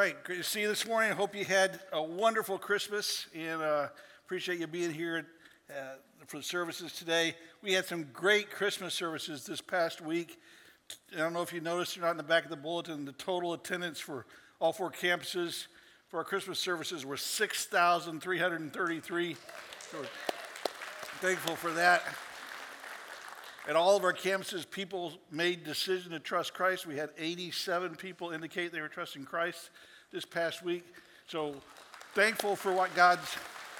right, great to see you this morning. I hope you had a wonderful Christmas, and appreciate you being here for the services today. We had some great Christmas services this past week. I don't know if you noticed or not in the back of the bulletin, the total attendance for all four campuses for our Christmas services were 6,333. So we're thankful for that. At all of our campuses, people made decision to trust Christ. We had 87 people indicate they were trusting Christ this past week. So thankful for what God's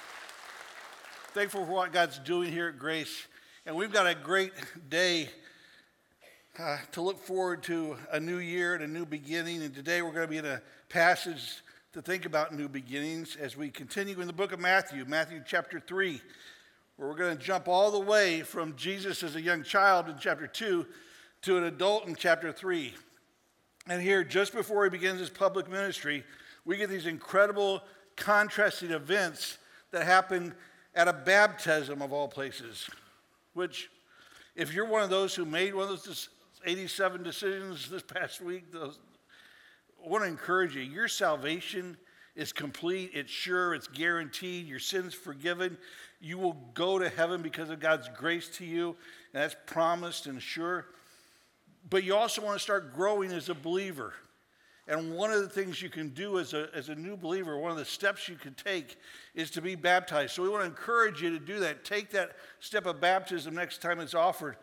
doing here at Grace. And we've got a great day to look forward to a new year and a new beginning. And today we're going to be in a passage to think about new beginnings as we continue in the book of Matthew, Matthew chapter 3. Where we're going to jump all the way from Jesus as a young child in chapter 2 to an adult in chapter 3. And here, just before he begins his public ministry, we get these incredible contrasting events that happen at a baptism of all places, which, if you're one of those who made one of those 87 decisions this past week, I want to encourage you. Your salvation is complete, it's sure, it's guaranteed, your sin's forgiven. You will go to heaven because of God's grace to you, and that's promised and sure. But you also want to start growing as a believer. And one of the things you can do as a new believer, one of the steps you can take is to be baptized. So we want to encourage you to do that. Take that step of baptism next time it's offered.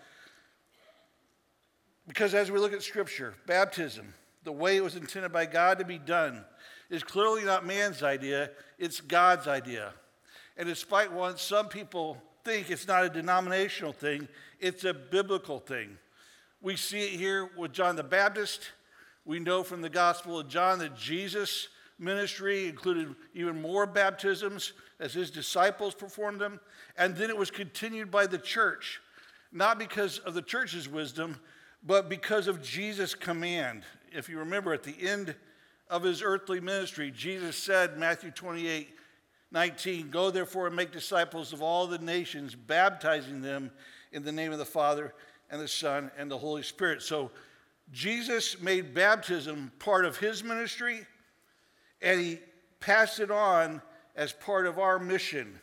Because as we look at Scripture, baptism, the way it was intended by God to be done, is clearly not man's idea, it's God's idea. And despite what some people think it's not a denominational thing, it's a biblical thing. We see it here with John the Baptist. We know from the Gospel of John that Jesus' ministry included even more baptisms as his disciples performed them. And then it was continued by the church, not because of the church's wisdom, but because of Jesus' command. If you remember, at the end of his earthly ministry, Jesus said, Matthew 28:19, "Go therefore and make disciples of all the nations, baptizing them in the name of the Father and the Son and the Holy Spirit." So Jesus made baptism part of his ministry, and he passed it on as part of our mission.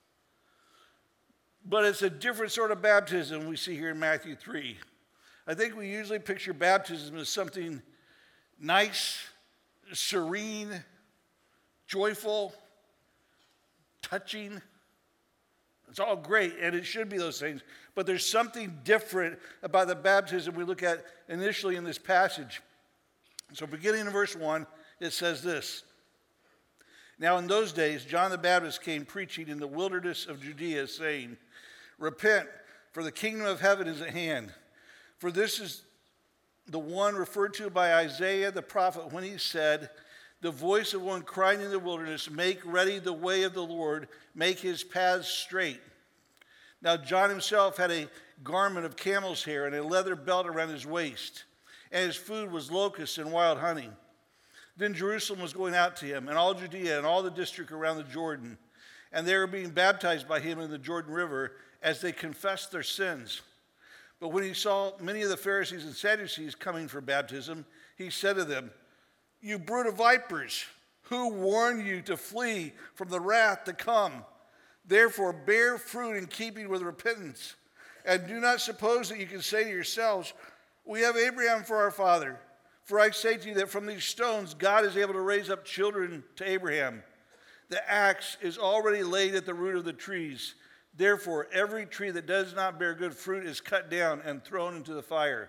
But it's a different sort of baptism we see here in Matthew 3. I think we usually picture baptism as something nice, serene, joyful, touching. It's all great, and it should be those things. But there's something different about the baptism we look at initially in this passage. So beginning in verse 1, it says this. "Now in those days, John the Baptist came preaching in the wilderness of Judea, saying, 'Repent, for the kingdom of heaven is at hand.' For this is the one referred to by Isaiah the prophet when he said, 'The voice of one crying in the wilderness, make ready the way of the Lord, make his paths straight.' Now John himself had a garment of camel's hair and a leather belt around his waist, and his food was locusts and wild honey. Then Jerusalem was going out to him, and all Judea and all the district around the Jordan, and they were being baptized by him in the Jordan River as they confessed their sins. But when he saw many of the Pharisees and Sadducees coming for baptism, he said to them, 'You brood of vipers, who warned you to flee from the wrath to come? Therefore bear fruit in keeping with repentance. And do not suppose that you can say to yourselves, we have Abraham for our father. For I say to you that from these stones God is able to raise up children to Abraham. The axe is already laid at the root of the trees. Therefore every tree that does not bear good fruit is cut down and thrown into the fire.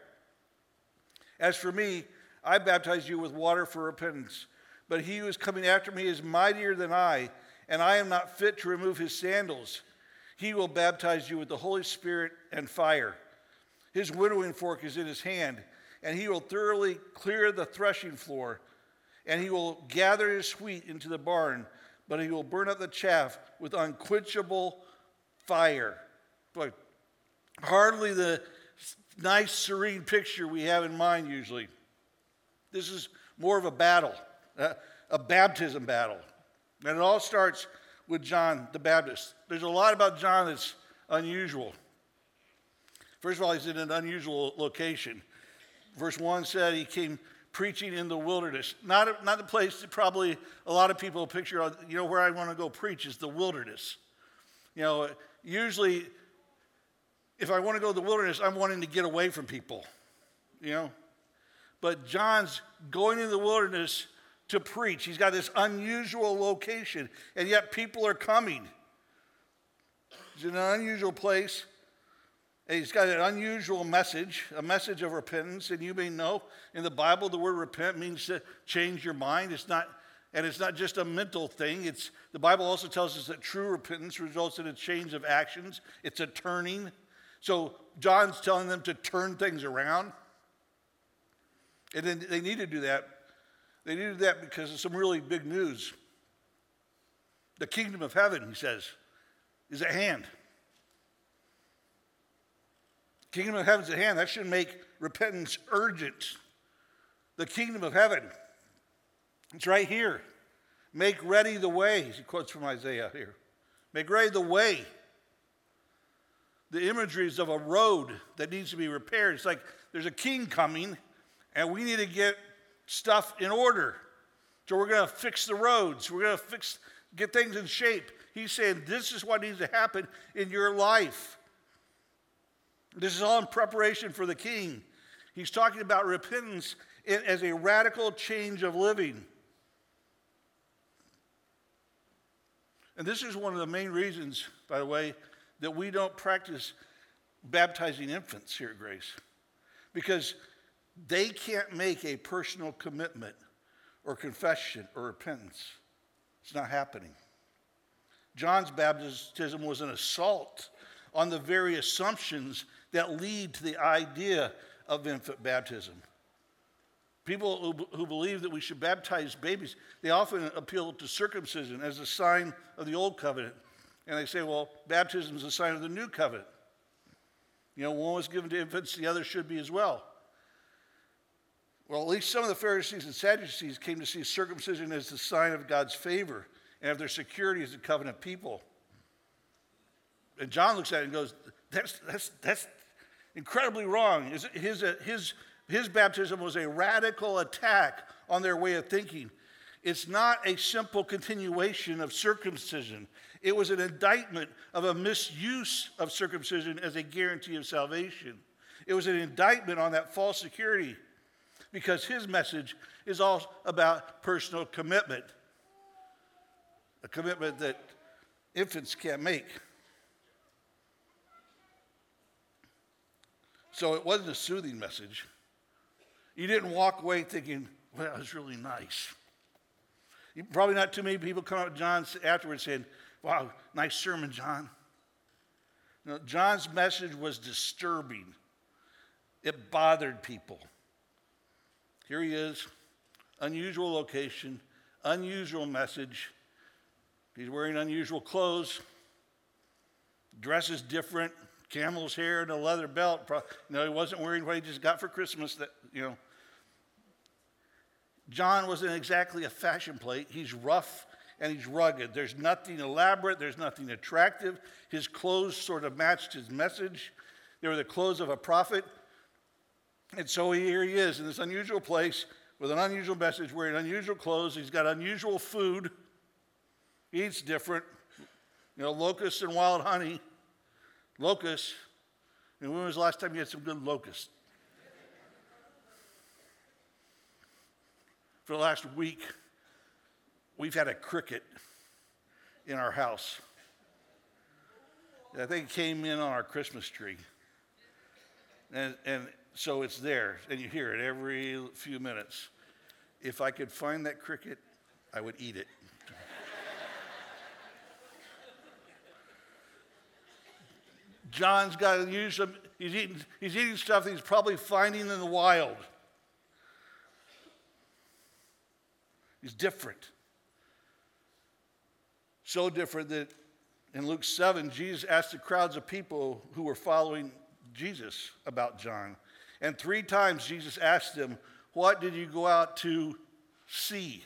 As for me, I baptize you with water for repentance, but he who is coming after me is mightier than I, and I am not fit to remove his sandals. He will baptize you with the Holy Spirit and fire. His winnowing fork is in his hand, and he will thoroughly clear the threshing floor, and he will gather his wheat into the barn, but he will burn up the chaff with unquenchable fire.'" But hardly the nice, serene picture we have in mind usually. This is more of a battle, a baptism battle. And it all starts with John the Baptist. There's a lot about John that's unusual. First of all, he's in an unusual location. Verse 1 said he came preaching in the wilderness. Not the place that probably a lot of people picture, where I want to go preach is the wilderness. Usually if I want to go to the wilderness, I'm wanting to get away from people, But John's going in the wilderness to preach. He's got this unusual location, and yet people are coming. He's in an unusual place, and he's got an unusual message, a message of repentance. And you may know in the Bible the word repent means to change your mind. It's not just a mental thing. The Bible also tells us that true repentance results in a change of actions. It's a turning. So John's telling them to turn things around. And then they need to do that. They need to do that because of some really big news. The kingdom of heaven, he says, is at hand. Kingdom of heaven's at hand. That should make repentance urgent. The kingdom of heaven, it's right here. Make ready the way. He quotes from Isaiah here. Make ready the way. The imagery is of a road that needs to be repaired. It's like there's a king coming, and we need to get stuff in order. So we're going to fix the roads. We're going to get things in shape. He's saying this is what needs to happen in your life. This is all in preparation for the king. He's talking about repentance as a radical change of living. And this is one of the main reasons, by the way, that we don't practice baptizing infants here at Grace. Because they can't make a personal commitment or confession or repentance. It's not happening. John's baptism was an assault on the very assumptions that lead to the idea of infant baptism. People who believe that we should baptize babies, they often appeal to circumcision as a sign of the old covenant. And they say, well, baptism is a sign of the new covenant. One was given to infants, the other should be as well. Well, at least some of the Pharisees and Sadducees came to see circumcision as the sign of God's favor and of their security as a covenant people. And John looks at it and goes, that's incredibly wrong. His baptism was a radical attack on their way of thinking. It's not a simple continuation of circumcision. It was an indictment of a misuse of circumcision as a guarantee of salvation. It was an indictment on that false security because his message is all about personal commitment, a commitment that infants can't make. So it wasn't a soothing message. You didn't walk away thinking, well, that was really nice. Probably not too many people come up to John afterwards saying, wow, nice sermon, John. No, John's message was disturbing. It bothered people. Here he is, unusual location, unusual message. He's wearing unusual clothes, dresses different, camel's hair and a leather belt. He wasn't wearing what he just got for Christmas. John wasn't exactly a fashion plate. He's rough and he's rugged. There's nothing elaborate. There's nothing attractive. His clothes sort of matched his message. They were the clothes of a prophet. And so here he is in this unusual place with an unusual message, wearing unusual clothes. He's got unusual food. He eats different. Locusts and wild honey. Locusts. And when was the last time you had some good locusts? For the last week, we've had a cricket in our house. I think it came in on our Christmas tree. And so it's there, and you hear it every few minutes. If I could find that cricket, I would eat it. John's got to use some, he's eating stuff that he's probably finding in the wild. He's different. So different that in Luke 7, Jesus asked the crowds of people who were following Jesus about John. And 3 times Jesus asked them, what did you go out to see?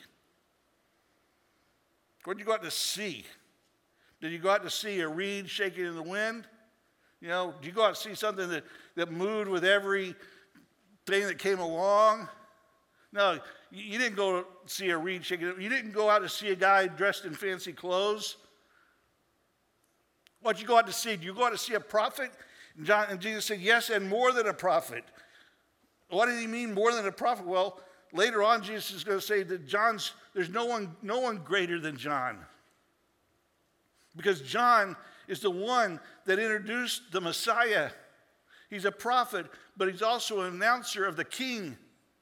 What did you go out to see? Did you go out to see a reed shaking in the wind? Did you go out to see something that moved with every thing that came along? No, you didn't go see a reed shaking. You didn't go out to see a guy dressed in fancy clothes. What you go out to see? Do you go out to see a prophet? And Jesus said, yes, and more than a prophet. What did he mean, more than a prophet? Well, later on, Jesus is going to say that there's no one greater than John. Because John is the one that introduced the Messiah. He's a prophet, but he's also an announcer of the king.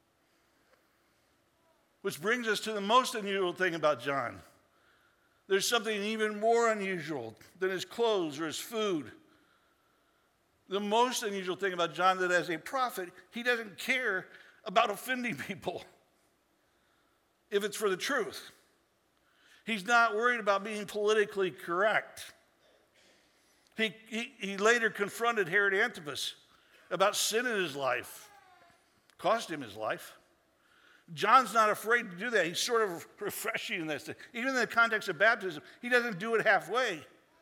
Which brings us to the most unusual thing about John. There's something even more unusual than his clothes or his food. The most unusual thing about John, that as a prophet, he doesn't care about offending people if it's for the truth. He's not worried about being politically correct. He later confronted Herod Antipas about sin in his life. Cost him his life. John's not afraid to do that. He's sort of refreshing in this. Even in the context of baptism, he doesn't do it halfway.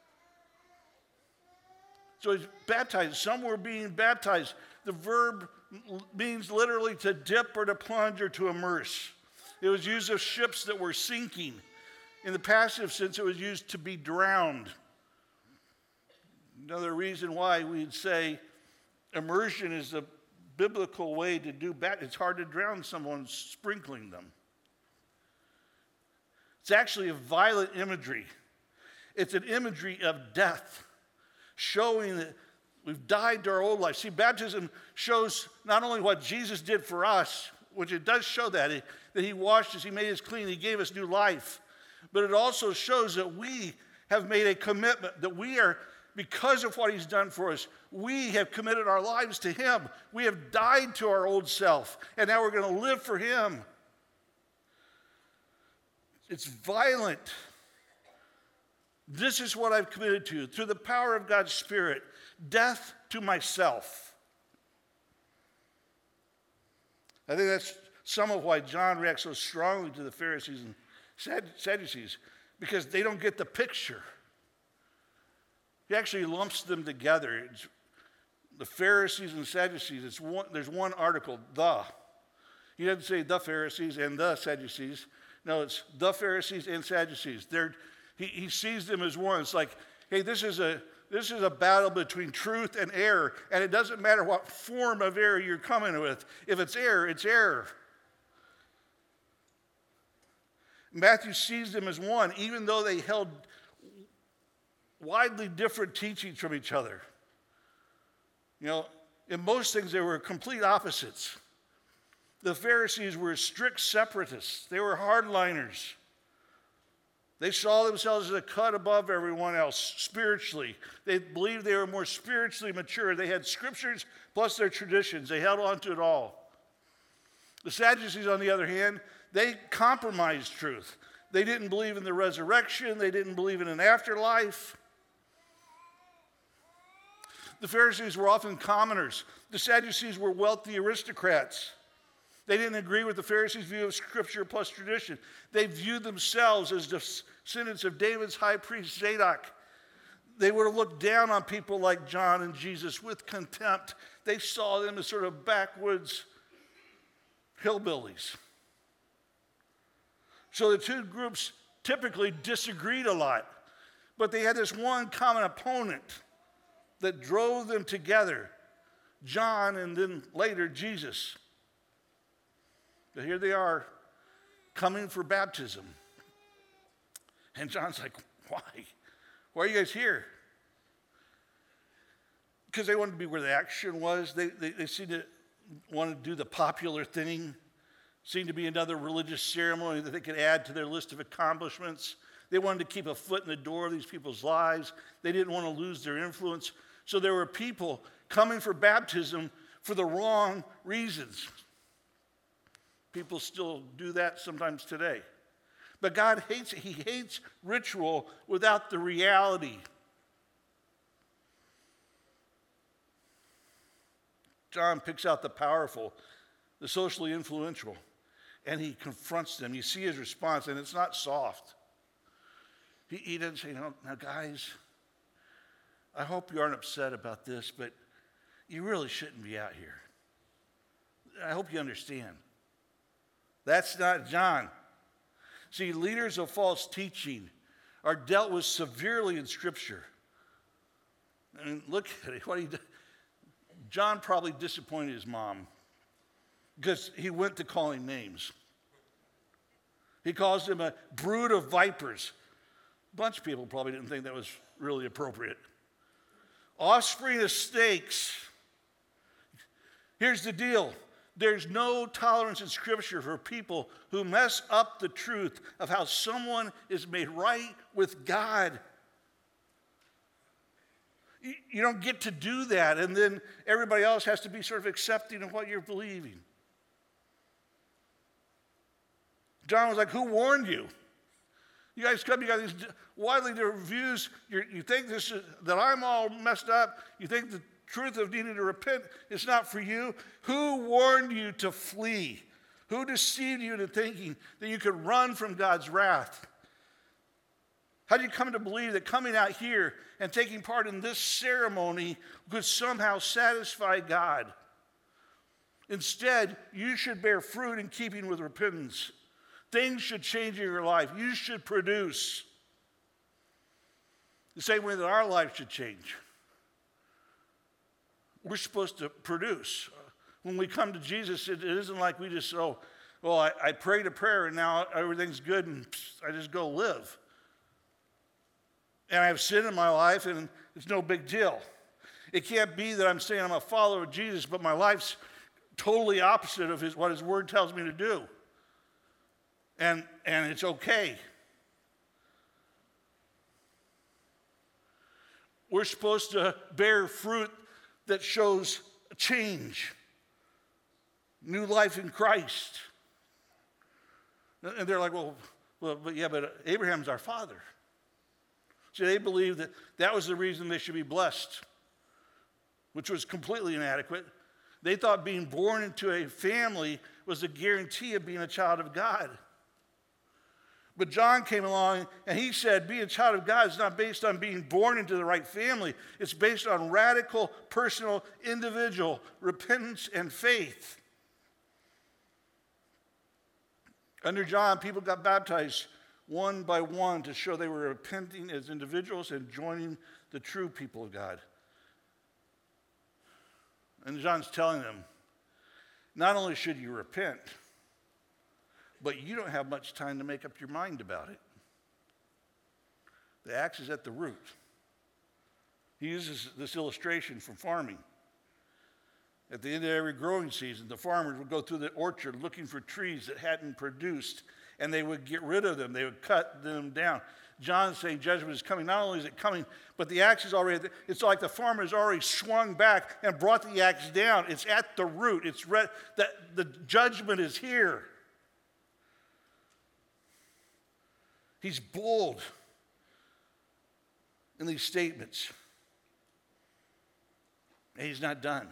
So he's baptized. Some were being baptized. The verb means literally to dip or to plunge or to immerse. It was used of ships that were sinking. In the passive sense, it was used to be drowned. Another reason why we'd say immersion is a biblical way to do baptism. It's hard to drown someone sprinkling them. It's actually a violent imagery. It's an imagery of death, showing that we've died to our old life. See, baptism shows not only what Jesus did for us, which it does show that he washed us, he made us clean, he gave us new life, but it also shows that we have made a commitment, that we are, because of what he's done for us, we have committed our lives to him. We have died to our old self, and now we're going to live for him. It's violent. This is what I've committed to, through the power of God's Spirit, death to myself. I think that's some of why John reacts so strongly to the Pharisees and Sadducees, because they don't get the picture. He actually lumps them together. The Pharisees and Sadducees, there's one article, the. He doesn't say the Pharisees and the Sadducees. No, it's the Pharisees and Sadducees. He sees them as one. It's like, hey, this is a battle between truth and error, and it doesn't matter what form of error you're coming with. If it's error, it's error. Matthew sees them as one, even though they held widely different teachings from each other. You know, in most things, they were complete opposites. The Pharisees were strict separatists. They were hardliners. They saw themselves as a cut above everyone else spiritually. They believed they were more spiritually mature. They had scriptures plus their traditions. They held on to it all. The Sadducees, on the other hand, they compromised truth. They didn't believe in the resurrection. They didn't believe in an afterlife. The Pharisees were often commoners. The Sadducees were wealthy aristocrats. They didn't agree with the Pharisees' view of Scripture plus tradition. They viewed themselves as descendants of David's high priest Zadok. They would have looked down on people like John and Jesus with contempt. They saw them as sort of backwoods hillbillies. So the two groups typically disagreed a lot, but they had this one common opponent that drove them together, John and then later Jesus. But here they are coming for baptism. And John's like, why? Why are you guys here? Because they wanted to be where the action was. They seemed to want to do the popular thing. Seemed to be another religious ceremony that they could add to their list of accomplishments. They wanted to keep a foot in the door of these people's lives. They didn't want to lose their influence. So there were people coming for baptism for the wrong reasons. People still do that sometimes today. But God hates it. He hates ritual without the reality. John picks out the powerful, the socially influential, and he confronts them. You see his response, and it's not soft. He doesn't say, now guys, I hope you aren't upset about this, but you really shouldn't be out here. I hope you understand. That's not John. See, leaders of false teaching are dealt with severely in Scripture. I mean, look at it. What he did. John probably disappointed his mom because he went to calling names. He calls them a brood of vipers. A bunch of people probably didn't think that was really appropriate. Offspring of snakes. Here's the deal. There's no tolerance in Scripture for people who mess up the truth of how someone is made right with God. You don't get to do that, and then everybody else has to be sort of accepting of what you're believing. John was like, who warned you? You guys come, you got these widely different views. You think that I'm all messed up. You think the truth of needing to repent is not for you. Who warned you to flee? Who deceived you into thinking that you could run from God's wrath? How do you come to believe that coming out here and taking part in this ceremony could somehow satisfy God? Instead, you should bear fruit in keeping with repentance. Things should change in your life. You should produce. The same way that our life should change. We're supposed to produce. When we come to Jesus, it isn't like we just, I prayed a prayer and now everything's good and I just go live. And I have sin in my life and it's no big deal. It can't be that I'm saying I'm a follower of Jesus, but my life's totally opposite of what his word tells me to do. And it's okay. We're supposed to bear fruit that shows change, new life in Christ. And they're like, but Abraham's our father. See, they believed that was the reason they should be blessed, which was completely inadequate. They thought being born into a family was a guarantee of being a child of God. But John came along and he said being a child of God is not based on being born into the right family. It's based on radical, personal, individual repentance and faith. Under John, people got baptized one by one to show they were repenting as individuals and joining the true people of God. And John's telling them, not only should you repent, but you don't have much time to make up your mind about it. The axe is at the root. He uses this illustration from farming. At the end of every growing season, the farmers would go through the orchard looking for trees that hadn't produced, and they would get rid of them. They would cut them down. John's saying judgment is coming. Not only is it coming, but the axe is already, it's like the farmer has already swung back and brought the axe down. It's at the root. That the judgment is here. He's bold in these statements. And he's not done.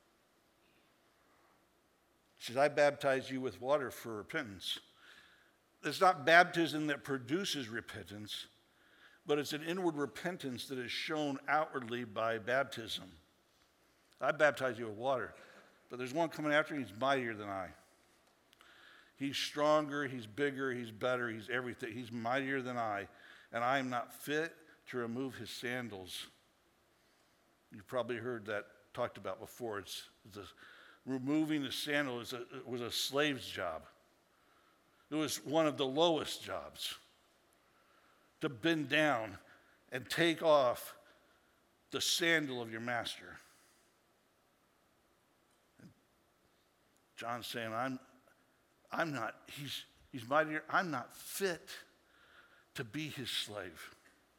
He says, I baptize you with water for repentance. It's not baptism that produces repentance, but it's an inward repentance that is shown outwardly by baptism. I baptize you with water, but there's one coming after me, he's mightier than I. He's stronger, he's bigger, he's better, he's everything. He's mightier than I, and I am not fit to remove his sandals. You've probably heard that talked about before. Removing the sandal was a slave's job. It was one of the lowest jobs, to bend down and take off the sandal of your master. And John's saying, I'm not, he's mightier, I'm not fit to be his slave.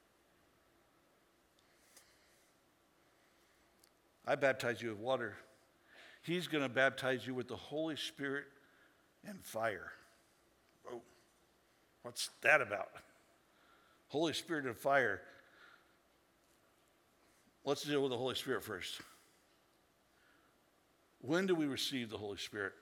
I baptize you with water. He's going to baptize you with the Holy Spirit and fire. Oh, what's that about? Holy Spirit and fire. Let's deal with the Holy Spirit first. When do we receive the Holy Spirit?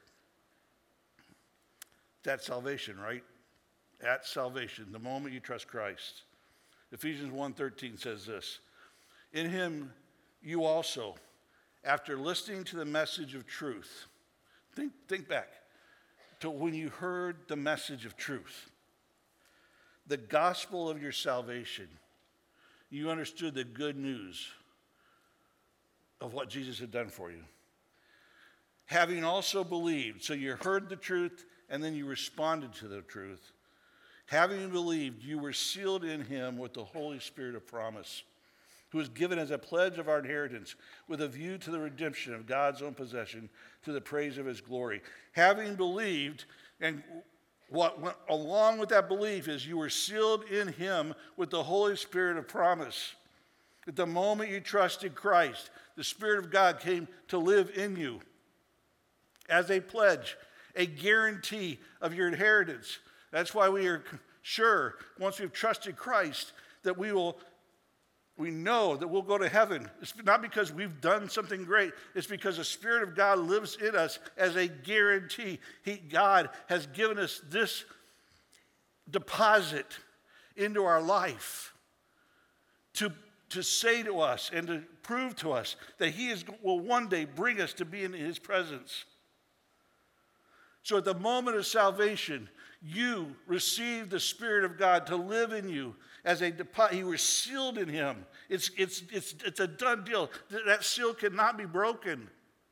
At salvation, right? At salvation, the moment you trust Christ. Ephesians 1:13 says this, in him you also, after listening to the message of truth, think back. to when you heard the message of truth, the gospel of your salvation. You understood the good news of what Jesus had done for you. Having also believed, so you heard the truth and then you responded to the truth. Having believed, you were sealed in him with the Holy Spirit of promise, who was given as a pledge of our inheritance with a view to the redemption of God's own possession to the praise of his glory. Having believed, and what went along with that belief is you were sealed in him with the Holy Spirit of promise. At the moment you trusted Christ, the Spirit of God came to live in you as a pledge, a guarantee of your inheritance. That's why we are sure, once we've trusted Christ, that we know that we'll go to heaven. It's not because we've done something great. It's because the Spirit of God lives in us as a guarantee. God has given us this deposit into our life to say to us and to prove to us that he will one day bring us to be in his presence. So at the moment of salvation, you received the Spirit of God to live in you as a deposit. You were sealed in him. It's a done deal. That seal cannot be broken.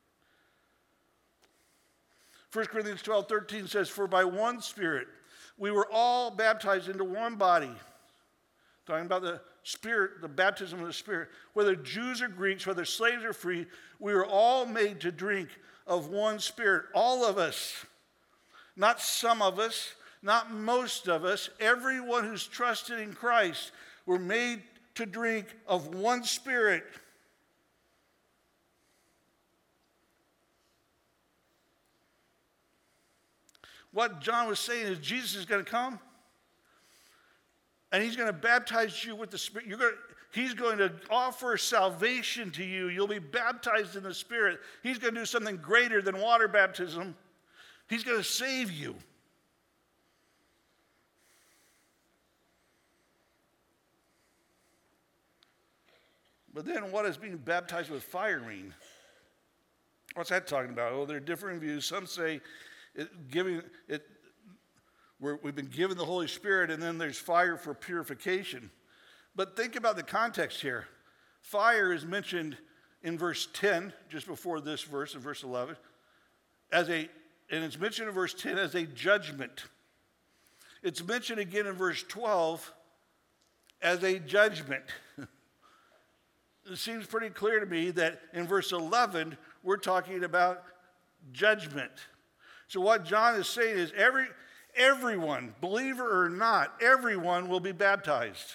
1 Corinthians 12:13 says, "For by one Spirit we were all baptized into one body." Talking about the Spirit, the baptism of the Spirit. "Whether Jews or Greeks, whether slaves or free, we were all made to drink of one Spirit." All of us. Not some of us, not most of us. Everyone who's trusted in Christ were made to drink of one Spirit. What John was saying is Jesus is going to come, and he's going to baptize you with the Spirit. He's going to offer salvation to you. You'll be baptized in the Spirit. He's going to do something greater than water baptism. He's going to save you. But then what does being baptized with fire mean? What's that talking about? Oh, there are different views. Some say we've been given the Holy Spirit and then there's fire for purification. But think about the context here. Fire is mentioned in verse 10, just before this verse, in verse 11, and it's mentioned in verse 10 as a judgment. It's mentioned again in verse 12 as a judgment. It seems pretty clear to me that in verse 11, we're talking about judgment. So what John is saying is everyone, believer or not, everyone will be baptized.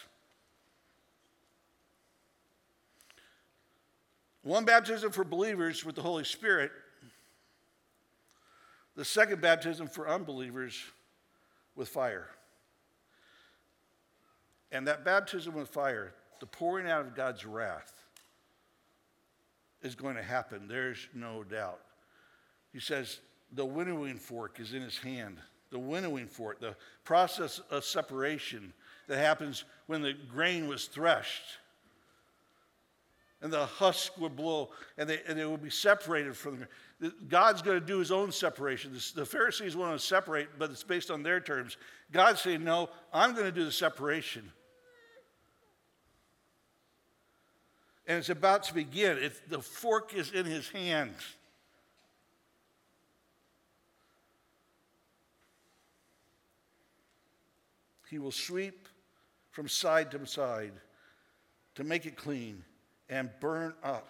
One baptism for believers with the Holy Spirit. The second baptism for unbelievers with fire. And that baptism with fire, the pouring out of God's wrath, is going to happen. There's no doubt. He says the winnowing fork is in his hand. The winnowing fork, the process of separation that happens when the grain was threshed. And the husk would blow, and they would be separated from them. God's going to do his own separation. The Pharisees want to separate, but it's based on their terms. God's saying, no, I'm going to do the separation. And it's about to begin. The fork is in his hand. He will sweep from side to side to make it clean and burn up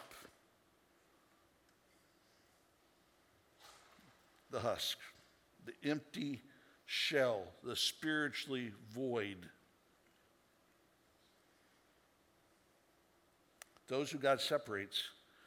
the husk, the empty shell, the spiritually void. Those who God separates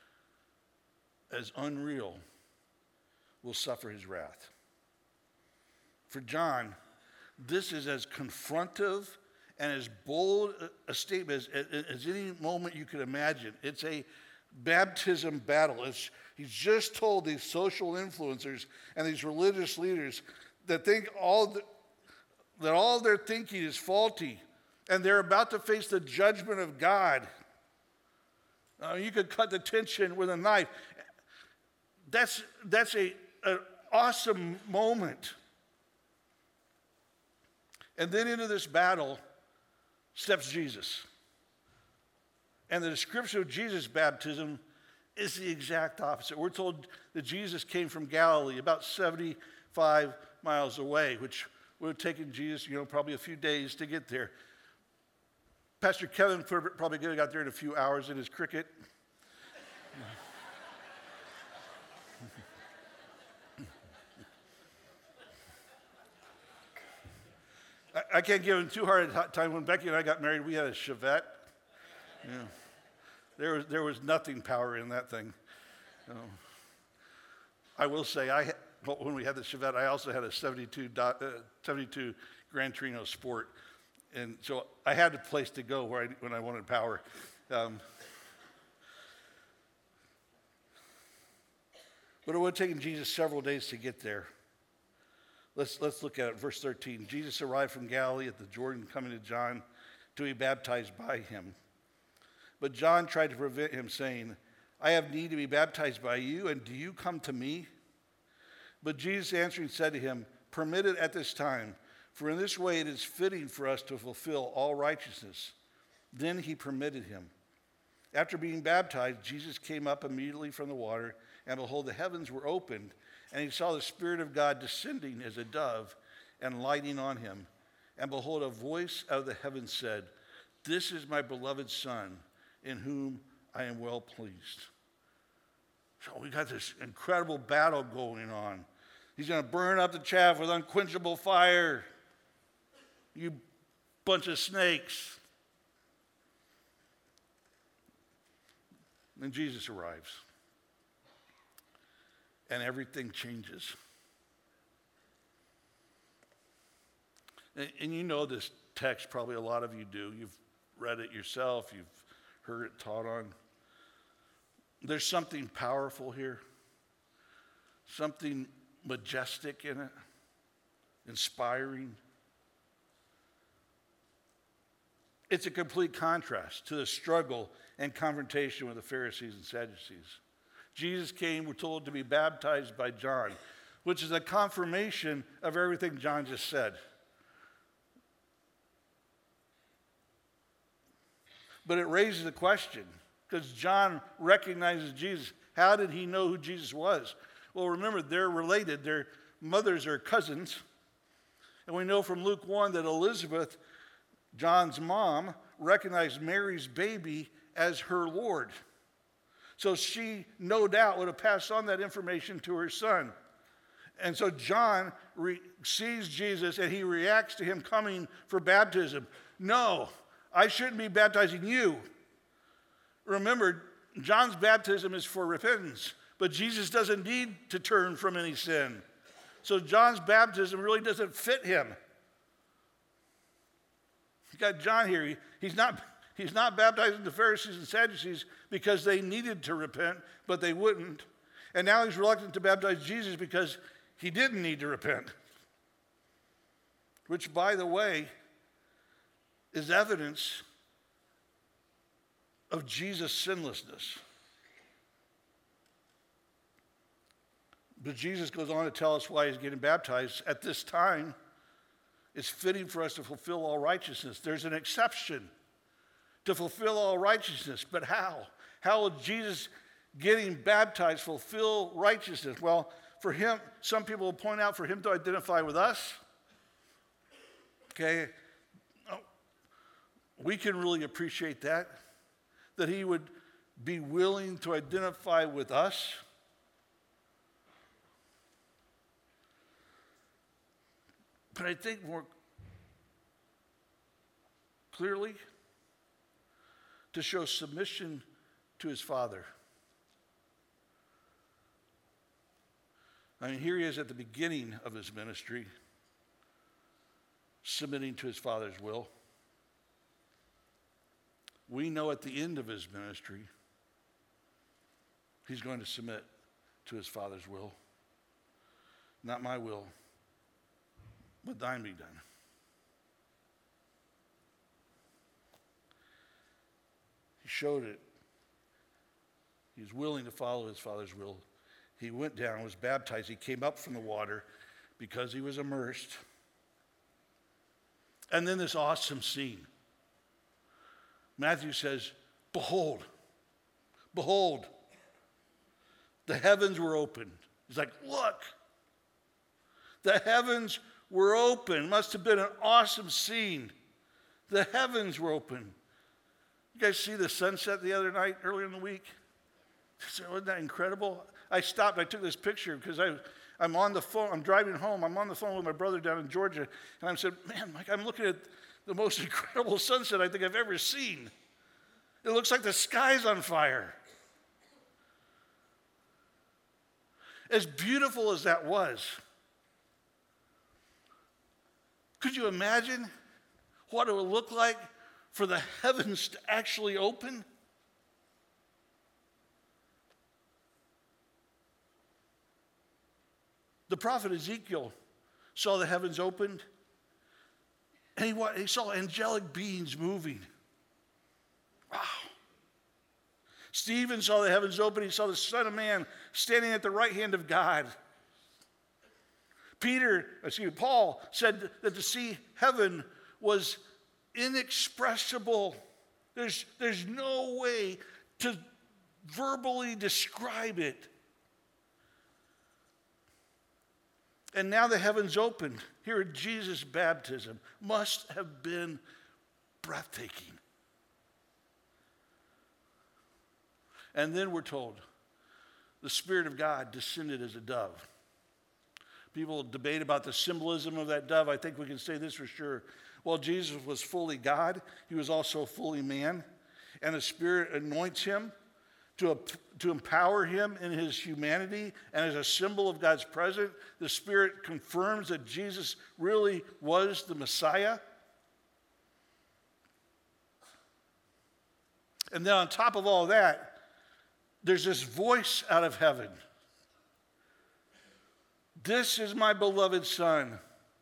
as unreal will suffer his wrath. For John, this is as confrontive and as bold a statement as any moment you could imagine. It's a baptism battle. He's just told these social influencers and these religious leaders that think that all their thinking is faulty, and they're about to face the judgment of God. You could cut the tension with a knife. That's an awesome moment. And then into this battle steps Jesus. And the description of Jesus' baptism is the exact opposite. We're told that Jesus came from Galilee, about 75 miles away, which would have taken Jesus, probably a few days to get there. Pastor Kevin probably could have got there in a few hours in his cricket. I can't give him too hard a time. When Becky and I got married, we had a Chevette. There was nothing power in that thing. I will say, when we had the Chevette, I also had a 72 Gran Torino Sport. And so I had a place to go when I wanted power. But it would have taken Jesus several days to get there. Let's look at it. Verse 13. Jesus arrived from Galilee at the Jordan, coming to John to be baptized by him. But John tried to prevent him, saying, I have need to be baptized by you, and do you come to me? But Jesus answering said to him, Permit it at this time, for in this way it is fitting for us to fulfill all righteousness. Then he permitted him. After being baptized, Jesus came up immediately from the water, and behold, the heavens were opened, and he saw the Spirit of God descending as a dove and lighting on him. And behold, a voice out of the heavens said, This is my beloved Son, in whom I am well pleased. So we got this incredible battle going on. He's going to burn up the chaff with unquenchable fire. You bunch of snakes. Then Jesus arrives. And everything changes. And you know this text, probably a lot of you do. You've read it yourself. You've heard it taught on. There's something powerful here. Something majestic in it. Inspiring. It's a complete contrast to the struggle and confrontation with the Pharisees and Sadducees. Jesus came, we're told, to be baptized by John, which is a confirmation of everything John just said. But it raises a question, because John recognizes Jesus. How did he know who Jesus was? Well, remember, they're related. Their mothers are cousins. And we know from Luke 1 that Elizabeth, John's mom, recognized Mary's baby as her Lord. So she, no doubt, would have passed on that information to her son. And so John sees Jesus and he reacts to him coming for baptism. No, I shouldn't be baptizing you. Remember, John's baptism is for repentance, but Jesus doesn't need to turn from any sin. So John's baptism really doesn't fit him. You got John here. He's not baptizing the Pharisees and Sadducees because they needed to repent, but they wouldn't. And now he's reluctant to baptize Jesus because he didn't need to repent. Which, by the way, is evidence of Jesus' sinlessness. But Jesus goes on to tell us why he's getting baptized. At this time, it's fitting for us to fulfill all righteousness. There's an exception to fulfill all righteousness. But how? How will Jesus getting baptized fulfill righteousness? Well, for him, some people will point out for him to identify with us. Okay, we can really appreciate that he would be willing to identify with us. But I think more clearly, to show submission to his Father. I mean, here he is at the beginning of his ministry, submitting to his Father's will. We know at the end of his ministry, he's going to submit to his Father's will. Not my will, but thine be done. He showed it. He was willing to follow his Father's will. He went down, was baptized. He came up from the water because he was immersed. And then this awesome scene. Matthew says, behold, behold, the heavens were opened. He's like, look, the heavens were open. Must have been an awesome scene. The heavens were open. You guys see the sunset the other night, earlier in the week? Wasn't that incredible? I stopped. I took this picture because I'm on the phone. I'm driving home. I'm on the phone with my brother down in Georgia. And I said, man, Mike, I'm looking at the most incredible sunset I think I've ever seen. It looks like the sky's on fire. As beautiful as that was, could you imagine what it would look like for the heavens to actually open? The prophet Ezekiel saw the heavens opened, and he saw angelic beings moving. Wow. Stephen saw the heavens open. He saw the Son of Man standing at the right hand of God. Paul said that to see heaven was inexpressible. There's no way to verbally describe it. And now the heavens opened here at Jesus' baptism must have been breathtaking. And then we're told the Spirit of God descended as a dove. People debate about the symbolism of that dove. I think we can say this for sure. While Jesus was fully God, he was also fully man. And the Spirit anoints him to empower him in his humanity. And as a symbol of God's presence, the Spirit confirms that Jesus really was the Messiah. And then on top of all that, there's this voice out of heaven. This is my beloved Son,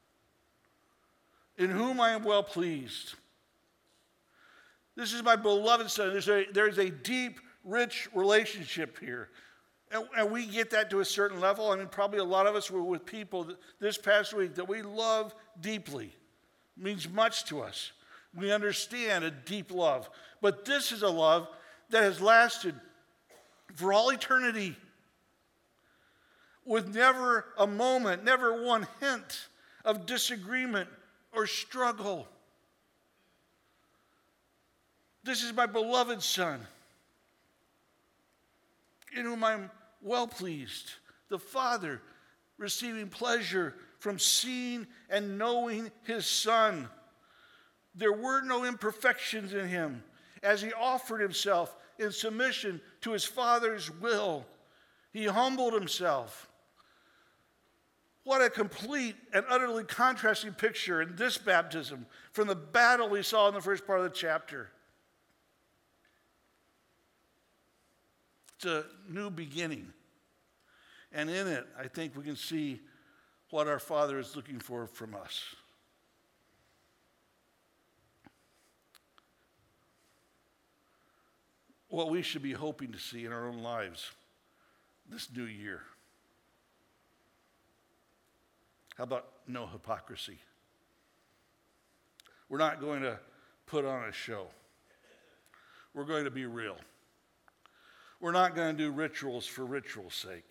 in whom I am well pleased. This is my beloved Son. There's a deep, rich relationship here. And we get that to a certain level. I mean, probably a lot of us were with people this past week that we love deeply. It means much to us. We understand a deep love. But this is a love that has lasted for all eternity, with never a moment, never one hint of disagreement or struggle. This is my beloved Son, in whom I'm well pleased. The Father receiving pleasure from seeing and knowing his Son. There were no imperfections in him as he offered himself in submission to his Father's will. He humbled himself. What a complete and utterly contrasting picture in this baptism from the battle we saw in the first part of the chapter. It's a new beginning. And in it, I think we can see what our Father is looking for from us. What we should be hoping to see in our own lives this new year. How about no hypocrisy? We're not going to put on a show. We're going to be real. We're not going to do rituals for ritual's sake.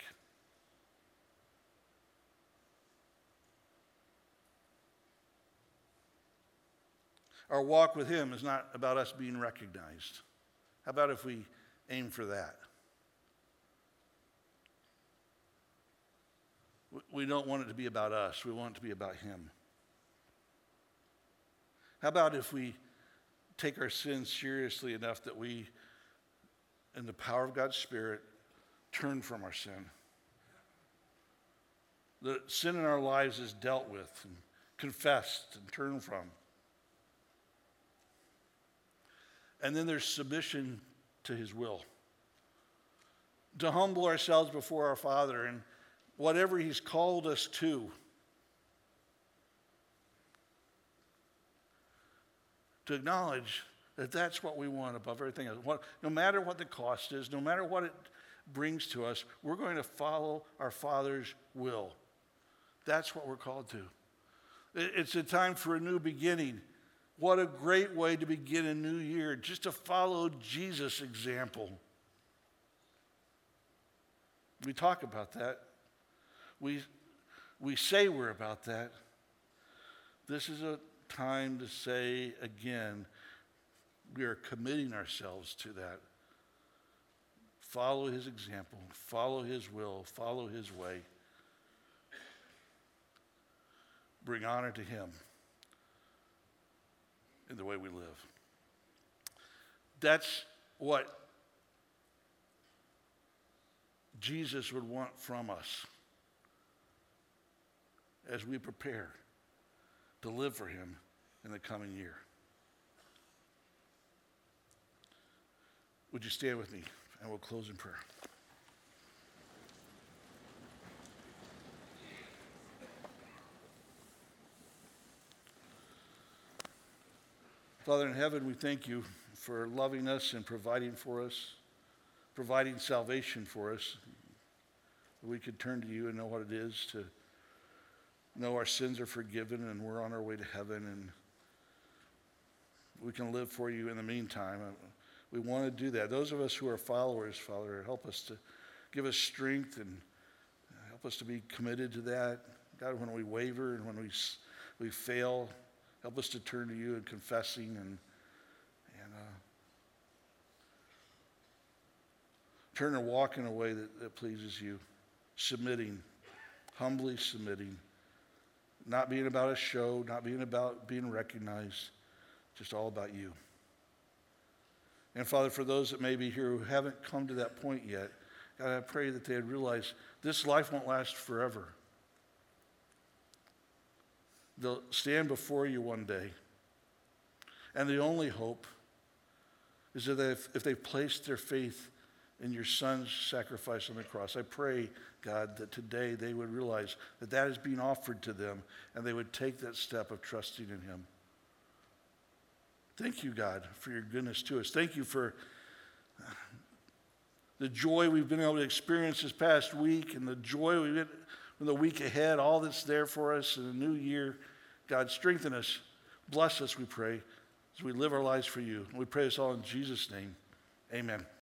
Our walk with him is not about us being recognized. How about if we aim for that? We don't want it to be about us. We want it to be about him. How about if we take our sins seriously enough that we, in the power of God's Spirit, turn from our sin? The sin in our lives is dealt with and confessed and turned from. And then there's submission to his will. To humble ourselves before our Father and whatever he's called us to acknowledge that that's what we want above everything else. No matter what the cost is, no matter what it brings to us, we're going to follow our Father's will. That's what we're called to. It's a time for a new beginning. What a great way to begin a new year, just to follow Jesus' example. We talk about that. We say we're about that. This is a time to say again, we are committing ourselves to that. Follow his example, follow his will, follow his way. Bring honor to him in the way we live. That's what Jesus would want from us as we prepare to live for him in the coming year. Would you stand with me, and we'll close in prayer. Father in heaven, we thank you for loving us and providing for us, providing salvation for us. We could turn to you and know what it is to know our sins are forgiven and we're on our way to heaven, and we can live for you in the meantime. We want to do that. Those of us who are followers, Father, help us to give us strength and help us to be committed to that. God, when we waver and when we fail, help us to turn to you in confessing and turn and walk in a way that pleases you. Submitting, humbly submitting, not being about a show, not being about being recognized, just all about you. And Father, for those that may be here who haven't come to that point yet, God, I pray that they'd realize this life won't last forever. They'll stand before you one day. And the only hope is that if they've placed their faith in your Son's sacrifice on the cross, I pray, God, that today they would realize that that is being offered to them and they would take that step of trusting in him. Thank you, God, for your goodness to us. Thank you for the joy we've been able to experience this past week and the joy we get in the week ahead, all that's there for us in the new year. God, strengthen us. Bless us, we pray, as we live our lives for you. We pray this all in Jesus' name. Amen.